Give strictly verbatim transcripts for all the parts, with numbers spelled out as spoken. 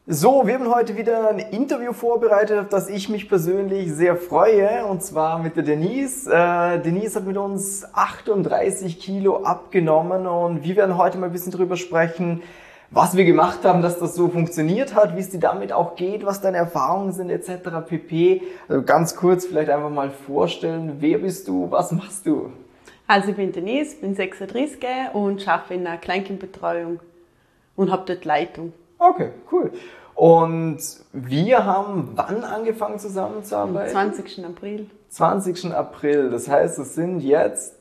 So, wir haben heute wieder ein Interview vorbereitet, auf das ich mich persönlich sehr freue, und zwar mit der Denise. Äh, Denise hat mit uns achtunddreißig Kilo abgenommen und wir werden heute mal ein bisschen drüber sprechen, was wir gemacht haben, dass das so funktioniert hat, wie es dir damit auch geht, was deine Erfahrungen sind et cetera pp. Also ganz kurz vielleicht einfach mal vorstellen, wer bist du, was machst du? Also ich bin Denise, bin sechsunddreißig und arbeite in einer Kleinkindbetreuung und habe dort Leitung. Okay, cool. Und wir haben wann angefangen zusammenzuarbeiten? Am zwanzigsten April. zwanzigsten April, das heißt, es sind jetzt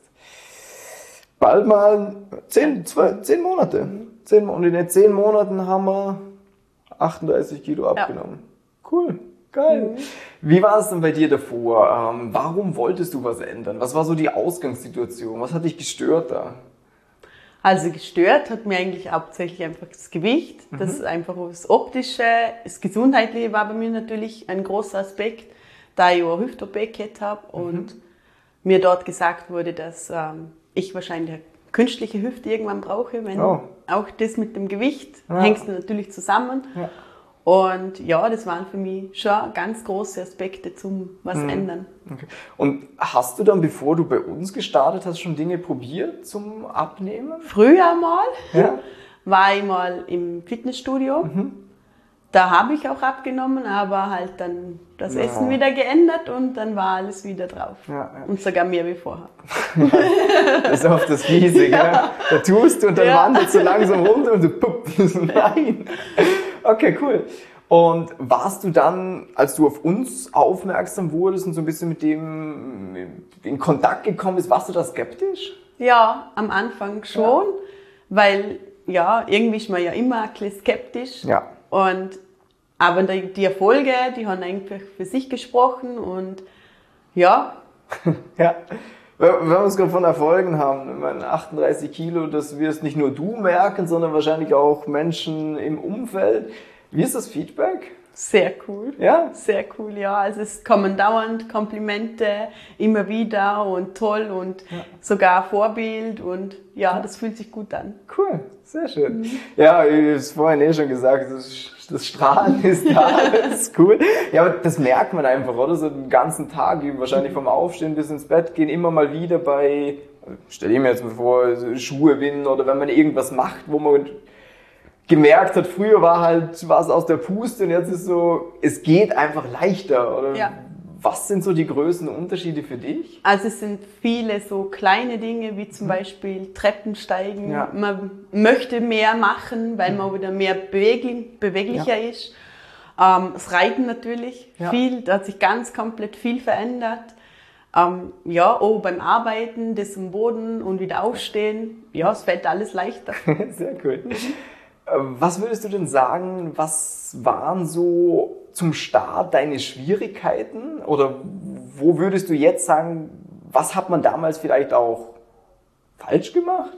bald mal zehn, zwölf, zehn Monate. Zehn, und in den zehn Monaten haben wir achtunddreißig Kilo abgenommen. Ja. Cool, geil. Mhm. Wie war es denn bei dir davor? Ähm, warum wolltest du was ändern? Was war so die Ausgangssituation? Was hat dich gestört da? Also gestört hat mir eigentlich hauptsächlich einfach das Gewicht, mhm. das einfach das Optische, das Gesundheitliche war bei mir natürlich ein großer Aspekt, da ich auch eine Hüft-O P gehabt habe und mhm. mir dort gesagt wurde, dass ähm, ich wahrscheinlich eine künstliche Hüfte irgendwann brauche, wenn oh. auch das mit dem Gewicht ja. hängt natürlich zusammen. Ja. Und ja, das waren für mich schon ganz große Aspekte zum was mhm. ändern. Okay. Und hast du dann, bevor du bei uns gestartet hast, schon Dinge probiert zum Abnehmen? Früher mal ja. war ich mal im Fitnessstudio. Mhm. Da habe ich auch abgenommen, aber halt dann das ja. Essen wieder geändert und dann war alles wieder drauf. Ja, ja. Und sogar mehr wie vorher. Ja, das ist oft das Fiese, ja. Gell? Da tust du und dann ja. wandert so langsam runter und du pupp. Nein. Okay, cool. Und warst du dann, als du auf uns aufmerksam wurdest und so ein bisschen mit dem in Kontakt gekommen bist, warst du da skeptisch? Ja, am Anfang schon, ja. weil ja, irgendwie ist man ja immer ein bisschen skeptisch. Ja. Und, aber die, die Erfolge, die haben eigentlich für sich gesprochen und ja. ja. Wenn wir uns gerade von Erfolgen haben, ich meine, achtunddreißig Kilo, das wirst nicht nur du merken, sondern wahrscheinlich auch Menschen im Umfeld. Wie ist das Feedback? Sehr cool. Ja? Sehr cool, ja. Also es kommen dauernd Komplimente, immer wieder und toll und ja. sogar Vorbild und ja, das fühlt sich gut an. Cool, sehr schön. Mhm. Ja, ich habe es vorhin eh schon gesagt, das, das Strahlen ist da, das ist cool. Ja, aber das merkt man einfach, oder? So den ganzen Tag, wahrscheinlich vom Aufstehen bis ins Bett gehen, immer mal wieder bei, stell ich mir jetzt mal vor, Schuhe binden oder wenn man irgendwas macht, wo man gemerkt hat, früher war halt was aus der Puste und jetzt ist so, es geht einfach leichter, oder? Ja. Was sind so die größten Unterschiede für dich? Also es sind viele so kleine Dinge, wie zum mhm. Beispiel Treppensteigen. Ja. Man möchte mehr machen, weil mhm. man wieder mehr beweglich, beweglicher ja. ist. Ähm, das Reiten natürlich, ja. viel, da hat sich ganz komplett viel verändert. Ähm, ja, auch beim Arbeiten, das am Boden und wieder aufstehen, ja, es fällt alles leichter. Sehr cool. Mhm. Was würdest du denn sagen, was waren so zum Start deine Schwierigkeiten? Oder wo würdest du jetzt sagen, was hat man damals vielleicht auch falsch gemacht?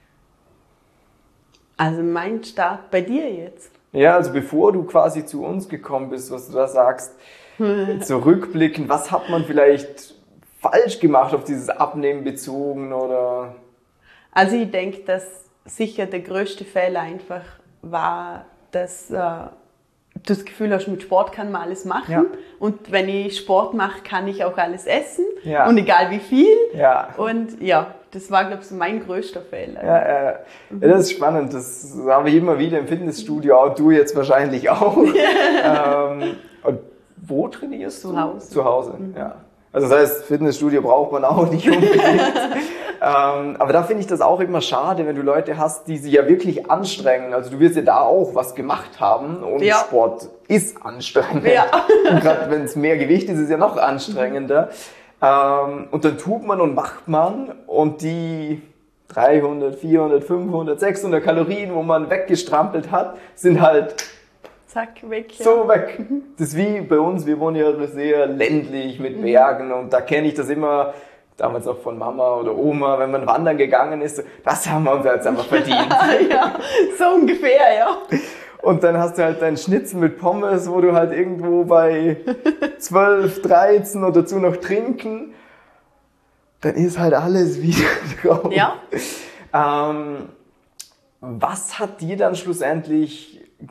Also mein Start bei dir jetzt? Ja, also bevor du quasi zu uns gekommen bist, was du da sagst, zurückblickend, was hat man vielleicht falsch gemacht auf dieses Abnehmen bezogen? Oder? Also ich denke, dass sicher der größte Fehler einfach war, dass äh, du das Gefühl hast, mit Sport kann man alles machen. Ja. Und wenn ich Sport mache, kann ich auch alles essen. Ja. Und egal wie viel. Ja. Und ja, das war, glaube ich, so mein größter Fehler. Ja, äh, mhm. ja, das ist spannend. Das habe ich immer wieder im Fitnessstudio, auch du jetzt wahrscheinlich auch. ähm, und wo trainierst du? Zu Hause. Zu Hause, mhm. ja. Also das heißt, Fitnessstudio braucht man auch nicht unbedingt. ähm, aber da finde ich das auch immer schade, wenn du Leute hast, die sich ja wirklich anstrengen. Also du wirst ja da auch was gemacht haben und ja. Sport ist anstrengend. Ja. Und gerade wenn es mehr Gewicht ist, ist es ja noch anstrengender. Ähm, und dann tut man und macht man und die dreihundert, vierhundert, fünfhundert, sechshundert Kalorien, wo man weggestrampelt hat, sind halt zack, weg. Ja. So weg. Das ist wie bei uns, wir wohnen ja sehr ländlich mit Bergen und da kenne ich das immer, damals auch von Mama oder Oma, wenn man wandern gegangen ist, das haben wir uns jetzt einfach verdient. Ja, so ungefähr, ja. Und dann hast du halt deinen Schnitzel mit Pommes, wo du halt irgendwo bei zwölf, dreizehn oder dazu noch trinken, dann ist halt alles wieder drauf. Ja. Ähm, was hat dir dann schlussendlich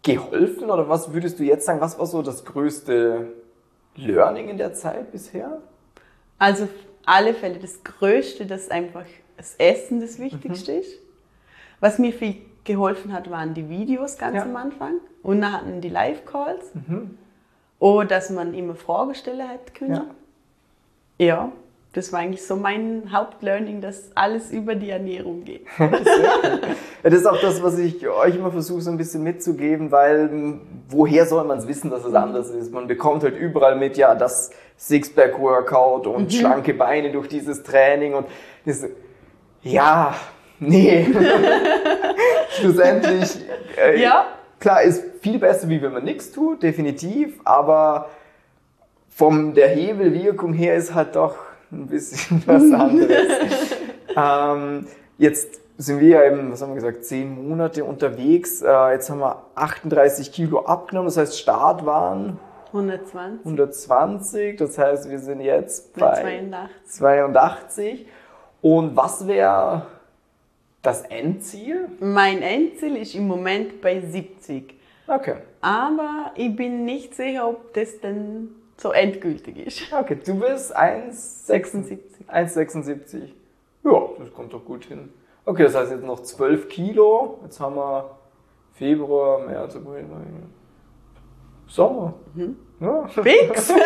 geholfen oder was würdest du jetzt sagen, was war so das größte Learning in der Zeit bisher? Also auf alle Fälle das Größte, dass einfach das Essen das Wichtigste mhm. ist. Was mir viel geholfen hat, waren die Videos ganz ja. am Anfang und dann hatten die Live-Calls. Mhm. Oder dass man immer Fragen stellen hätte können. Ja. ja, das war eigentlich so mein Hauptlearning, dass alles über die Ernährung geht. Sehr cool. Ja, das ist auch das, was ich euch immer versuche, so ein bisschen mitzugeben, weil woher soll man es wissen, dass es anders ist? Man bekommt halt überall mit, ja, das Sixpack-Workout und mhm. schlanke Beine durch dieses Training und das, ja, nee. Schlussendlich, äh, ja. klar, ist viel besser, wie wenn man nichts tut, definitiv, aber von der Hebelwirkung her ist halt doch ein bisschen was anderes. ähm, jetzt sind wir ja eben, was haben wir gesagt, zehn Monate unterwegs, äh, jetzt haben wir achtunddreißig Kilo abgenommen, das heißt Start waren hundertzwanzig. hundertzwanzig, das heißt wir sind jetzt bei zweiundachtzig. zweiundachtzig. Und was wäre das Endziel? Mein Endziel ist im Moment bei siebzig. Okay. Aber ich bin nicht sicher, ob das dann so endgültig ist. Okay, du bist eins Komma sechsundsiebzig. eins Komma sechsundsiebzig. Ja, das kommt doch gut hin. Okay, das heißt jetzt noch zwölf Kilo. Jetzt haben wir Februar, März, April, Mai. Sommer. Mhm. Ja. Fix! Sehr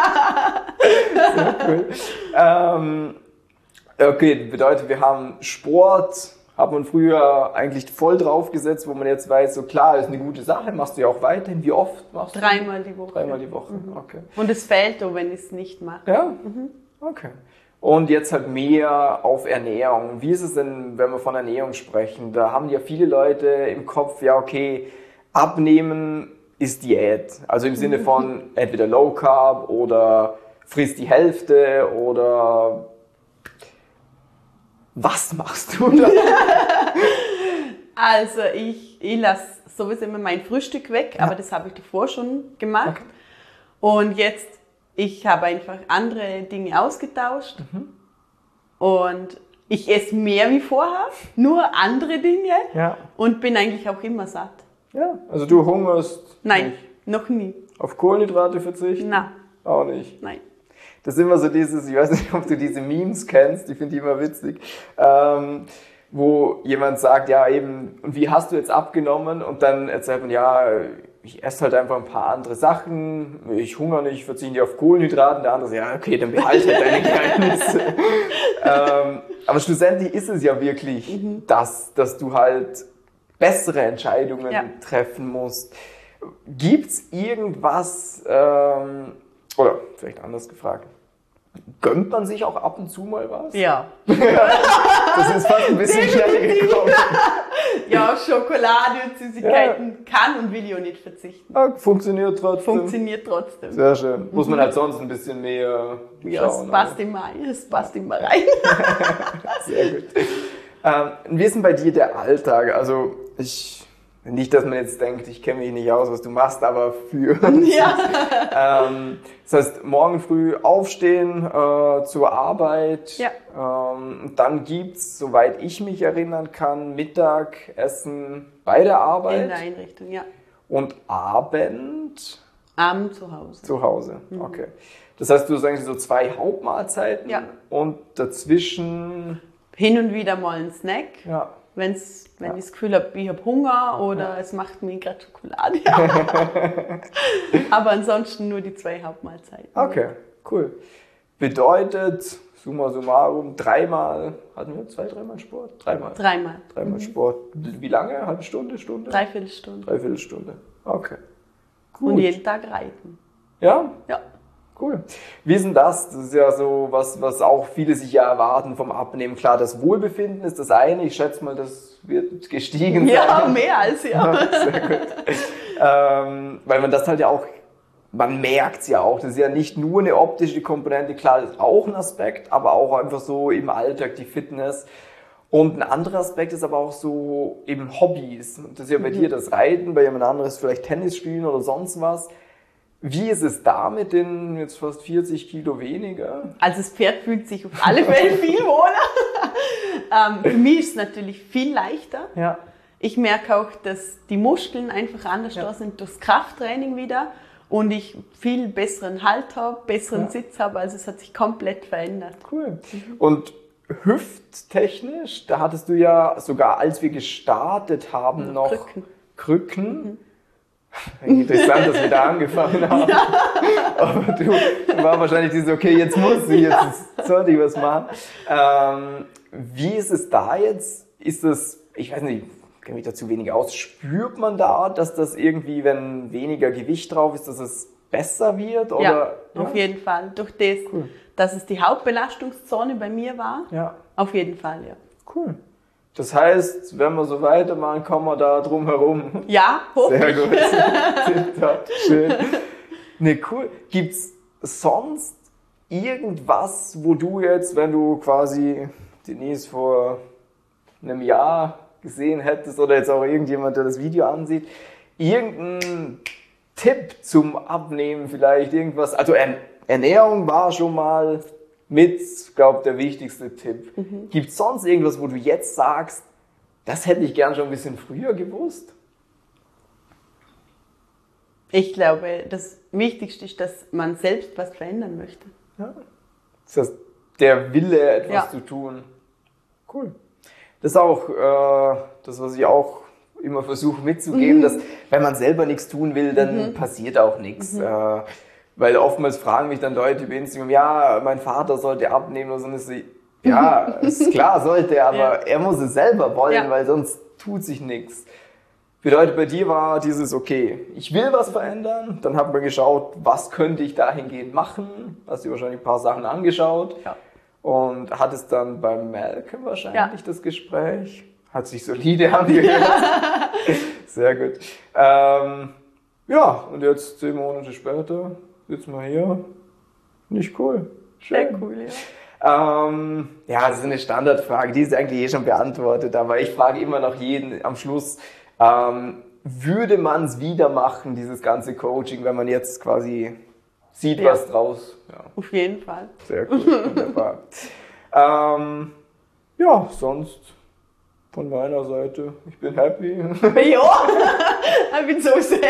cool. Ähm, okay, bedeutet, wir haben Sport, hat man früher eigentlich voll drauf gesetzt, wo man jetzt weiß, so klar, ist eine gute Sache, machst du ja auch weiterhin. Wie oft machst du? Dreimal die Woche. Dreimal die Woche, mhm. okay. Und es fällt auch, wenn ich es nicht mache. Ja? Mhm. Okay. Und jetzt halt mehr auf Ernährung. Wie ist es denn, wenn wir von Ernährung sprechen? Da haben ja viele Leute im Kopf, ja okay, abnehmen ist Diät. Also im Sinne von entweder Low Carb oder frisst die Hälfte oder was machst du da? Also ich, ich lasse sowieso immer mein Frühstück weg, ja. aber das habe ich davor schon gemacht. Okay. Und jetzt, ich habe einfach andere Dinge ausgetauscht mhm. und ich esse mehr wie vorher, nur andere Dinge ja. und bin eigentlich auch immer satt. Ja, also du hungerst Nein, nicht. noch nie. Auf Kohlenhydrate verzichten? Nein. Auch nicht? Nein. Das ist immer so dieses, ich weiß nicht, ob du diese Memes kennst, die finde ich immer witzig, ähm, wo jemand sagt, ja eben, und wie hast du jetzt abgenommen? Und dann erzählt man, ja, ich esse halt einfach ein paar andere Sachen, ich hungere nicht, ich verzichte nicht auf Kohlenhydrate. Der andere sagt, ja okay, dann behalte halt deine Geheimnisse. ähm, aber schlussendlich ist es ja wirklich mhm. das, dass du halt bessere Entscheidungen ja. treffen musst. Gibt's irgendwas, ähm, oder vielleicht anders gefragt, gönnt man sich auch ab und zu mal was? Ja. Das ist fast ein bisschen schnell gekommen. Ja, auf Schokolade und Süßigkeiten ja. kann und will ich auch nicht verzichten. Ja, funktioniert trotzdem. Funktioniert trotzdem. Sehr schön. Muss man halt sonst ein bisschen mehr schauen. Ja, es passt immer rein. Es passt immer rein. Sehr gut. Ähm, wie ist denn bei dir der Alltag? Also ich... Nicht, dass man jetzt denkt, ich kenne mich nicht aus, was du machst, aber für. Ja. ähm, das heißt, morgen früh aufstehen äh, zur Arbeit. Ja. Ähm, dann gibt's, soweit ich mich erinnern kann, Mittagessen bei der Arbeit. In der Einrichtung, ja. Und Abend? Abend zu Hause. Zu Hause, mhm. okay. Das heißt, du hast eigentlich so zwei Hauptmahlzeiten ja. und dazwischen... Hin und wieder mal ein Snack. Ja. Wenn's, wenn ja. ich das Gefühl habe, ich habe Hunger oder ja. es macht mir gerade Schokolade. Aber ansonsten nur die zwei Hauptmahlzeiten. Okay, cool. Bedeutet, summa summarum, dreimal, hatten wir zwei, dreimal Sport? Dreimal. Dreimal. Dreimal mhm. Sport. Wie lange? Halbe Stunde, Stunde? Dreiviertelstunde. Dreiviertelstunde. Okay. Gut. Und jeden Tag reiten. Ja? Ja. Cool. Wie ist denn das? Das ist ja so was, was auch viele sich ja erwarten vom Abnehmen. Klar, das Wohlbefinden ist das eine. Ich schätze mal, das wird gestiegen sein. Ja, mehr als ja. Sehr gut. ähm, weil man das halt ja auch, man merkt es ja auch. Das ist ja nicht nur eine optische Komponente. Klar, das ist auch ein Aspekt, aber auch einfach so im Alltag die Fitness. Und ein anderer Aspekt ist aber auch so eben Hobbys. Das ist ja bei mhm. dir das Reiten, bei jemand anderes vielleicht Tennis spielen oder sonst was. Wie ist es da mit den jetzt fast vierzig Kilo weniger? Also das Pferd fühlt sich auf alle Fälle viel wohler. ähm, für mich ist es natürlich viel leichter. Ja. ich merke auch, dass die Muskeln einfach anders Ja. da sind durchs Krafttraining wieder und ich viel besseren Halt habe, besseren Ja. Sitz habe, also es hat sich komplett verändert. Cool. Und hüfttechnisch, da hattest du ja sogar, als wir gestartet haben, noch Krücken. Krücken. Interessant, dass wir da angefangen haben. Aber du war wahrscheinlich dieses, okay, jetzt muss ich, jetzt sollte ich was machen. Ähm, wie ist es da jetzt? Ist das, ich weiß nicht, ich kenne mich dazu wenig aus, spürt man da, dass das irgendwie, wenn weniger Gewicht drauf ist, dass es besser wird? Oder? Ja, Ja? auf jeden Fall. Durch das, Cool. dass es die Hauptbelastungszone bei mir war, Ja, auf jeden Fall, ja. cool. Das heißt, wenn wir so weitermachen, kommen wir da drum herum. Ja, Sehr hoffentlich. gut. Tipptopp, schön. Ne, cool. Gibt's sonst irgendwas, wo du jetzt, wenn du quasi Denise vor einem Jahr gesehen hättest oder jetzt auch irgendjemand, der das Video ansieht, irgendeinen Tipp zum Abnehmen vielleicht, irgendwas, also Ernährung war schon mal mit, glaube ich, der wichtigste Tipp. Mhm. Gibt es sonst irgendwas, wo du jetzt sagst, das hätte ich gern schon ein bisschen früher gewusst? Ich glaube, das Wichtigste ist, dass man selbst was verändern möchte. Ja. Das heißt, der Wille, etwas Ja. zu tun. Cool. Das ist auch äh, das, was ich auch immer versuche mitzugeben, mhm. dass wenn man selber nichts tun will, dann mhm. passiert auch nichts. Mhm. Äh, Weil oftmals fragen mich dann Leute über Instagram, ja, mein Vater sollte abnehmen oder so. Und ist sie, ja, ist klar, sollte er, aber ja. er muss es selber wollen, ja. weil sonst tut sich nichts. Bedeutet, bei dir war dieses, okay, ich will was verändern. Dann hat man geschaut, was könnte ich dahingehend machen. Hast dir wahrscheinlich ein paar Sachen angeschaut. Ja. Und hattest dann beim Malcolm wahrscheinlich ja. das Gespräch. Hat sich solide angehört. Sehr gut. Ähm, ja, und jetzt zehn Monate später sitzen wir hier. Nicht cool. Schön. Sehr cool, ja. Ähm, ja, das ist eine Standardfrage, die ist eigentlich eh schon beantwortet, aber ich frage immer noch jeden am Schluss, ähm, würde man es wieder machen, dieses ganze Coaching, wenn man jetzt quasi sieht, ja. was draus? Ja. Auf jeden Fall. Sehr cool, wunderbar. ähm, ja, sonst von meiner Seite, ich bin happy. Ja, ich bin so sehr.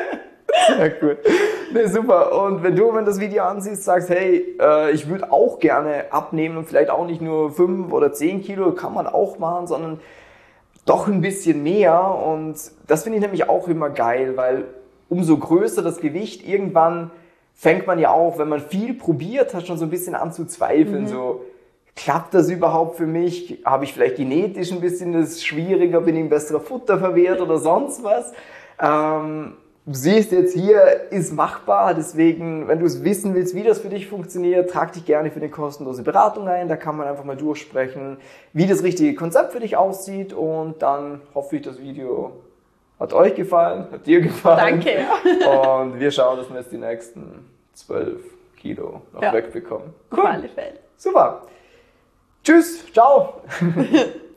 Sehr cool. Nee, super. Und wenn du, wenn das Video ansiehst, sagst, hey, äh, ich würde auch gerne abnehmen und vielleicht auch nicht nur fünf oder zehn Kilo, kann man auch machen, sondern doch ein bisschen mehr. Und das finde ich nämlich auch immer geil, weil umso größer das Gewicht, irgendwann fängt man ja auch, wenn man viel probiert hat, schon so ein bisschen an zu zweifeln. Mhm. So, klappt das überhaupt für mich? Habe ich vielleicht genetisch ein bisschen das schwieriger? Bin ich ein besserer Futterverwehrt oder sonst was? Ähm, Du siehst jetzt hier, ist machbar, deswegen, wenn du es wissen willst, wie das für dich funktioniert, trag dich gerne für eine kostenlose Beratung ein, da kann man einfach mal durchsprechen, wie das richtige Konzept für dich aussieht und dann hoffe ich, das Video hat euch gefallen, hat dir gefallen. Danke, ja. Und wir schauen, dass wir jetzt die nächsten zwölf Kilo noch ja. wegbekommen. Cool. Auf alle Fälle. Super. Tschüss, ciao.